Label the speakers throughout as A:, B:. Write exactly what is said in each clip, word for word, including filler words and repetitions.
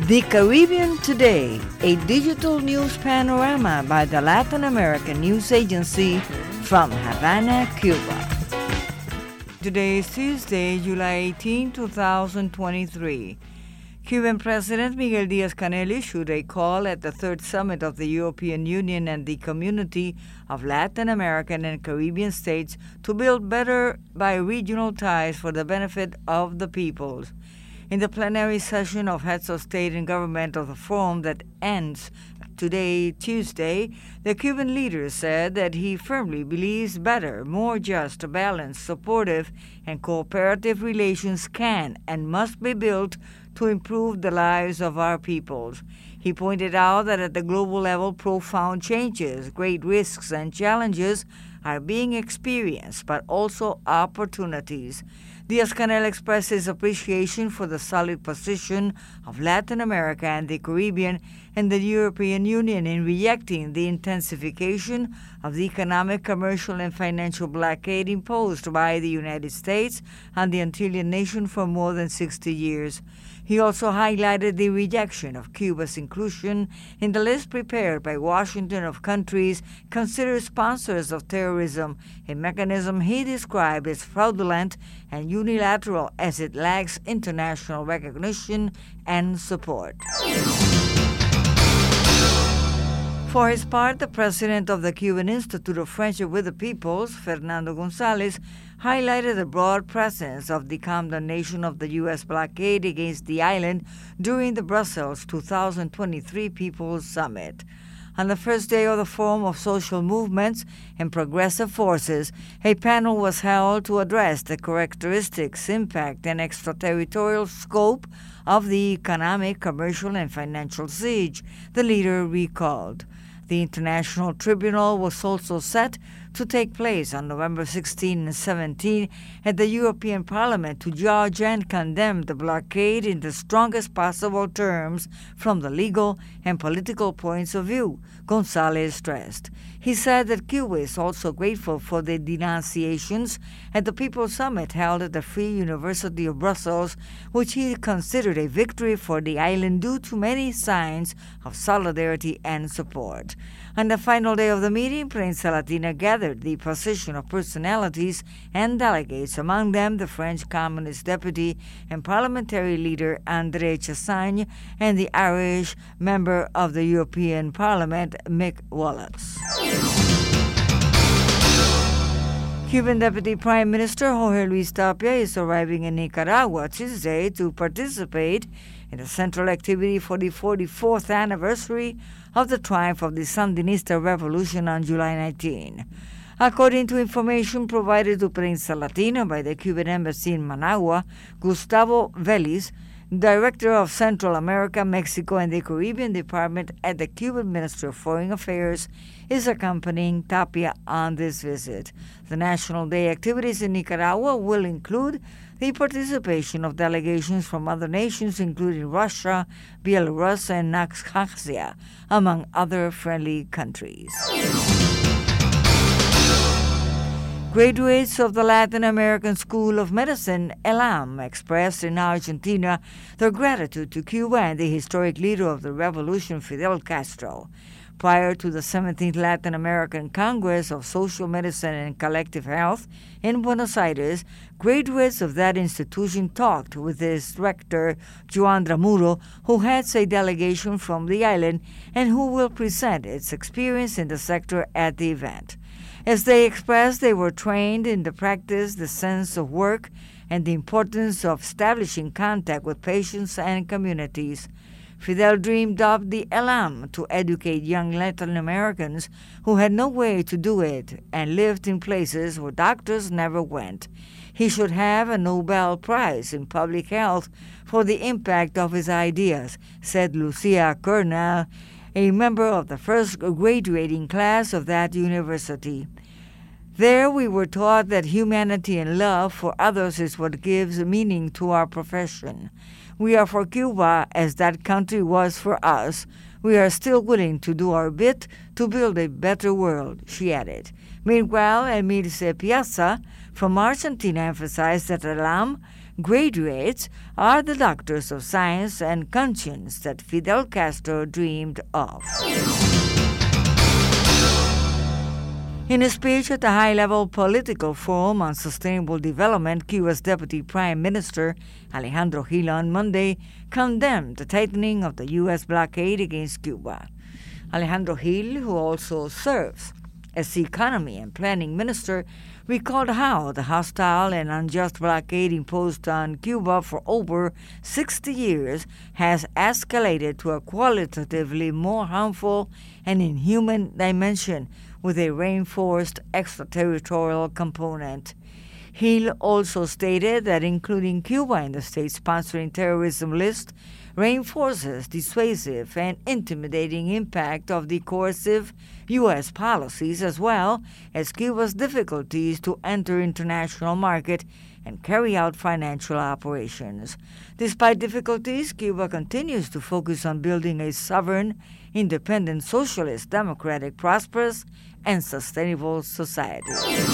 A: The Caribbean Today, a digital news panorama by the Latin American News Agency from Havana, Cuba. Today is Tuesday, July eighteenth, twenty twenty-three. Cuban President Miguel Díaz-Canel issued a call at the third summit of the European Union and the Community of Latin American and Caribbean States to build better bi-regional ties for the benefit of the peoples. In the plenary session of heads of state and government of the forum that ends today, Tuesday, the Cuban leader said that he firmly believes better, more just, balanced, supportive, and cooperative relations can and must be built to improve the lives of our peoples. He pointed out that at the global level, profound changes, great risks, and challenges are being experienced, but also opportunities. Díaz-Canel expressed his appreciation for the solid position of Latin America and the Caribbean and the European Union in rejecting the intensification of the economic, commercial, and financial blockade imposed by the United States on the Antillean nation for more than sixty years. He also highlighted the rejection of Cuba's inclusion in the list prepared by Washington of countries considered sponsors of terrorism, a mechanism he described as fraudulent and unilateral as it lacks international recognition and support. For his part, the president of the Cuban Institute of Friendship with the Peoples, Fernando González, highlighted the broad presence of the condemnation of the U S blockade against the island during the Brussels two thousand twenty-three People's Summit. On the first day of the Forum of Social Movements and Progressive Forces, a panel was held to address the characteristics, impact, and extraterritorial scope of the economic, commercial, and financial siege, the leader recalled. The International Tribunal was also set to take place on November sixteenth and seventeenth at the European Parliament to judge and condemn the blockade in the strongest possible terms from the legal and political points of view, González stressed. He said that Cuba is also grateful for the denunciations at the People's Summit held at the Free University of Brussels, which he considered a victory for the island due to many signs of solidarity and support. On the final day of the meeting, Prensa Latina gathered the position of personalities and delegates, among them the French Communist deputy and parliamentary leader André Chassagne and the Irish member of the European Parliament, Mick Wallace. Cuban Deputy Prime Minister Jorge Luis Tapia is arriving in Nicaragua Tuesday to participate in the central activity for the forty-fourth anniversary of the triumph of the Sandinista Revolution on July nineteenth. According to information provided to Prensa Latina by the Cuban Embassy in Managua, Gustavo Vélez, Director of Central America, Mexico, and the Caribbean Department at the Cuban Ministry of Foreign Affairs, is accompanying Tapia on this visit. The National Day activities in Nicaragua will include the participation of delegations from other nations, including Russia, Belarus, and Abkhazia, among other friendly countries. Graduates of the Latin American School of Medicine, ELAM, expressed in Argentina their gratitude to Cuba and the historic leader of the revolution, Fidel Castro. Prior to the seventeenth Latin American Congress of Social Medicine and Collective Health in Buenos Aires, graduates of that institution talked with its rector, Joan Dramuro, who heads a delegation from the island and who will present its experience in the sector at the event. As they expressed, they were trained in the practice, the sense of work, and the importance of establishing contact with patients and communities. Fidel dreamed of the ELAM to educate young Latin Americans who had no way to do it and lived in places where doctors never went. He should have a Nobel Prize in Public Health for the impact of his ideas, said Lucia Kernel, a member of the first graduating class of that university. There we were taught that humanity and love for others is what gives meaning to our profession. We are for Cuba as that country was for us. We are still willing to do our bit to build a better world, she added. Meanwhile, Emilce Piazza from Argentina emphasized that ELAM graduates are the doctors of science and conscience that Fidel Castro dreamed of. In a speech at the high-level political forum on sustainable development, Cuba's Deputy Prime Minister Alejandro Gil on Monday condemned the tightening of the U S blockade against Cuba. Alejandro Gil, who also serves as the Economy and Planning Minister, recalled how the hostile and unjust blockade imposed on Cuba for over sixty years has escalated to a qualitatively more harmful and inhuman dimension, with a reinforced extraterritorial component. Gil also stated that including Cuba in the state-sponsoring terrorism list reinforces dissuasive and intimidating impact of the coercive U S policies, as well as Cuba's difficulties to enter international market and carry out financial operations. Despite difficulties, Cuba continues to focus on building a sovereign, independent, socialist, democratic, prosperous, and sustainable society.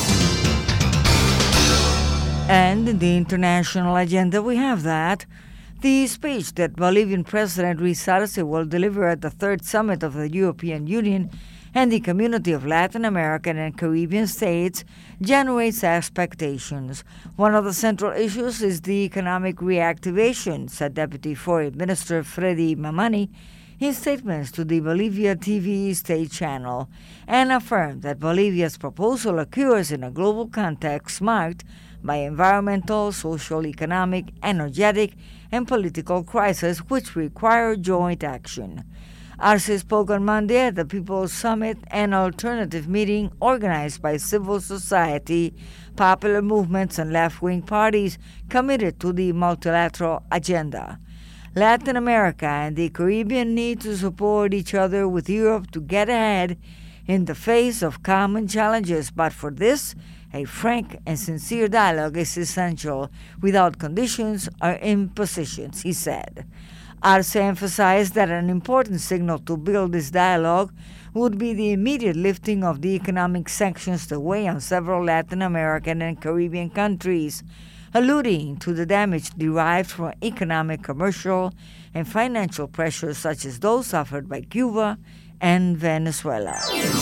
A: And in the international agenda, we have that the speech that Bolivian President Luis Arce will deliver at the third summit of the European Union and the Community of Latin American and Caribbean States generates expectations. One of the central issues is the economic reactivation, said Deputy Foreign Minister Freddy Mamani in statements to the Bolivia T V state channel, and affirmed that Bolivia's proposal occurs in a global context marked by environmental, social, economic, energetic, and political crises which require joint action. Arce spoke on Monday at the People's Summit, an alternative meeting organized by civil society, popular movements, and left-wing parties committed to the multilateral agenda. Latin America and the Caribbean need to support each other with Europe to get ahead in the face of common challenges, but for this, a frank and sincere dialogue is essential without conditions or impositions, he said. Arce emphasized that an important signal to build this dialogue would be the immediate lifting of the economic sanctions that weigh on several Latin American and Caribbean countries, alluding to the damage derived from economic, commercial, and financial pressures such as those suffered by Cuba and Venezuela.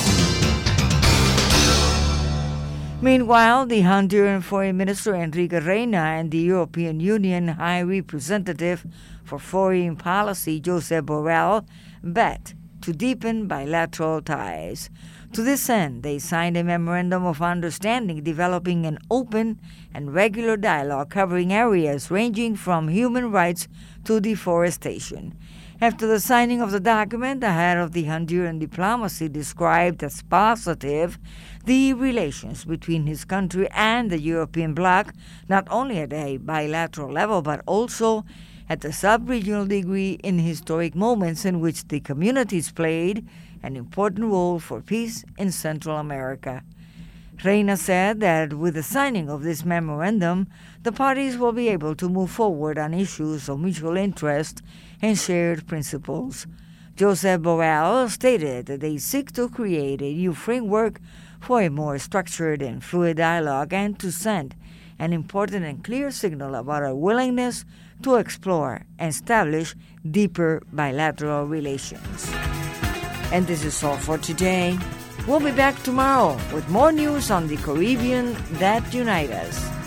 A: Meanwhile, the Honduran Foreign Minister Enrique Reina and the European Union High Representative for Foreign Policy Josep Borrell bet to deepen bilateral ties. To this end, they signed a memorandum of understanding developing an open and regular dialogue covering areas ranging from human rights to deforestation. After the signing of the document, the head of the Honduran diplomacy described as positive the relations between his country and the European bloc, not only at a bilateral level, but also at the sub-regional degree in historic moments in which the communities played an important role for peace in Central America. Reina said that with the signing of this memorandum, the parties will be able to move forward on issues of mutual interest and shared principles. Josep Borrell stated that they seek to create a new framework for a more structured and fluid dialogue and to send an important and clear signal about our willingness to explore and establish deeper bilateral relations. And this is all for today. We'll be back tomorrow with more news on the Caribbean that unite us.